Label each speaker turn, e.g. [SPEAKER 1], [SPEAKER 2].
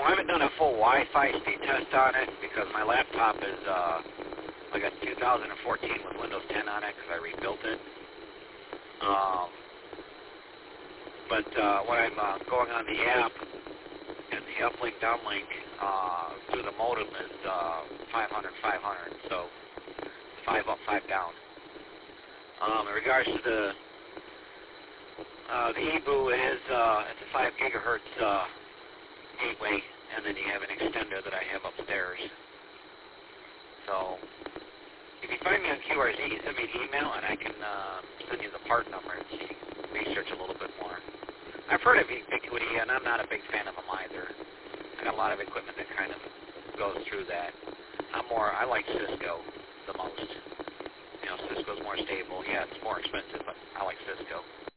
[SPEAKER 1] I haven't done a full Wi-Fi speed test on it because my laptop is, I got 2014 with Windows 10 on it because I rebuilt it. But when I'm going on the app, and the uplink, downlink through the modem is 500, 500, so 5 up, 5 down. In regards to the eBoo, it's a 5 gigahertz gateway, and then you have an extender that I have upstairs. So if you find me on QRZ, send me an email, and I can send you the part number and see, research a little bit more. I've heard of Ubiquity, and I'm not a big fan of them either. I got a lot of equipment that kind of goes through that. I like Cisco the most. You know, Cisco's more stable. Yeah, it's more expensive, but I like Cisco.